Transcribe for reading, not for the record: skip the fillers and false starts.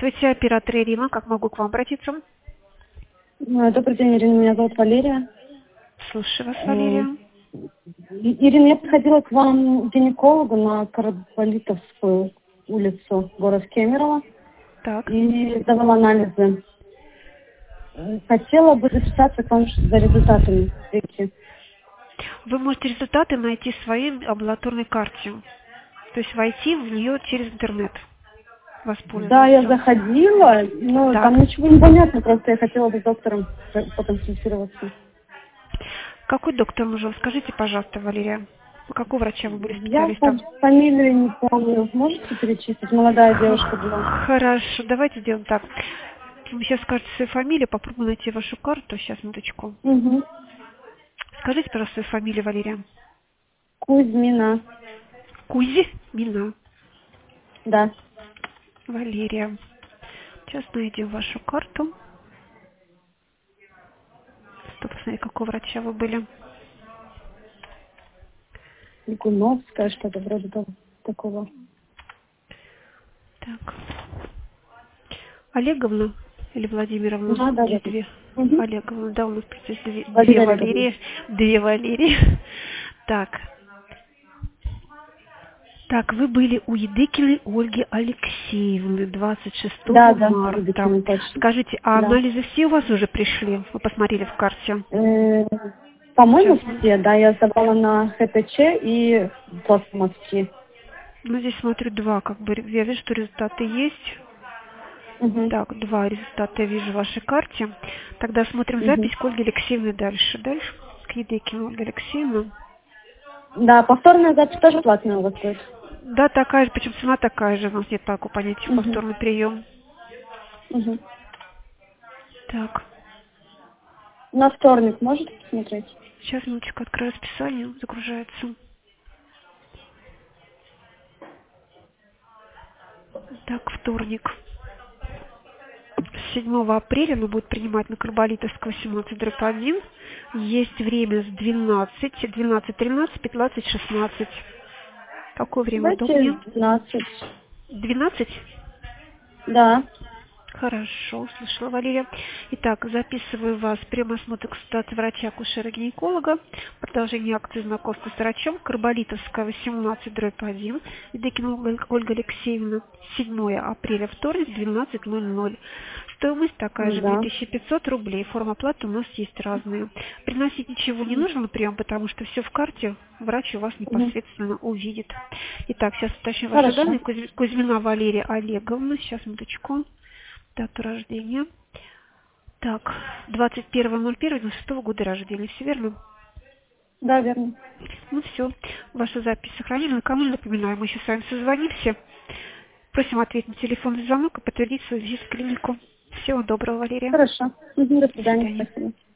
Здравствуйте, оператор Ирина. Как могу к вам обратиться? Добрый день, Ирина. Меня зовут Валерия. Слушаю вас, Э, Валерия. Ирина, я приходила к вам к гинекологу на Карболитовскую улицу, город Кемерово, Так. и давала анализы. Хотела бы записаться к вам за результатами встречи. Вы можете результаты найти в своей амбулаторной карте. То есть войти в нее через интернет. Да, я Воспользоваться. заходила, но Так. там ничего не понятно, просто я хотела бы с доктором поконсультироваться. Какой доктор нужен? Скажите, пожалуйста, Валерия. У какого врача вы были Я специалистом? фамилию не помню. Можете перечислить? Молодая девушка была. Хорошо, давайте сделаем так. Вы сейчас скажете свою фамилию, попробую найти вашу карту. Сейчас, минуточку. Угу. Скажите, пожалуйста, свою фамилию, Валерия. Кузьмина. Кузьмина. Да. Валерия. Сейчас найдем вашу карту. Чтобы посмотреть, какого врача вы были. Ликуновская, что-то вроде такого. Так. Олеговна или Владимировна? Да, да, да. Есть две. Угу. Олеговна, да, у нас просто есть две Владимир Олеговна. Валерии. Две Валерии. Так. Так, вы были у Едыкиной Ольги Алексеевны 26 Да, да, марта. Едыкина, точно. Скажите, а Да. анализы все у вас уже пришли? Вы посмотрели в карте? По-моему, Сейчас. все, да, я сдавала на ХТЧ и пластмасски. Ну, здесь смотрю два, как бы, я вижу, что результаты есть. Угу. Так, два результата я вижу в вашей карте. Тогда смотрим Угу. запись к Ольге Алексеевне дальше. Дальше к Едыкиной Ольге Алексеевне. Да, повторная запись тоже платная у вас будет. Да, такая же, причем цена такая же. У нас нет такого понятия Угу. повторный прием. Угу. Так, На вторник можете посмотреть? сейчас минуточку открою расписание, загружается. Так, вторник. 7 апреля он будет принимать на Карболитовского 18/1. Есть время с 12:13, 15:16. Какое время Давайте удобнее? 12. 12? Да. Хорошо, слышала, Валерия. Итак, записываю вас прием осмотр консультации врача-акушера-гинеколога. Продолжение акции знакомства с врачом. Карболитовская, 18/1. Едыкина Ольга Алексеевна. 7 апреля, вторник, 12:00. Стоимость такая же, Да. 2500 рублей. Форма оплаты у нас есть разные. Приносить ничего не нужно на прием, потому что все в карте. Врач у вас Угу. непосредственно увидит. Итак, сейчас уточню ваши Хорошо. данные. Кузьмина Валерия Олеговна. Сейчас, минуточку. Дату рождения. Так, 21.01.96 года рождения. Все верно? Да, верно. Ну все, ваша запись сохранена. Кому же напоминаю, мы еще с вами созвонимся. Просим ответить на телефонный звонок и подтвердить свой визит в клинику. Всего доброго, Валерия. Хорошо. Угу. До До свидания. свидания. Спасибо.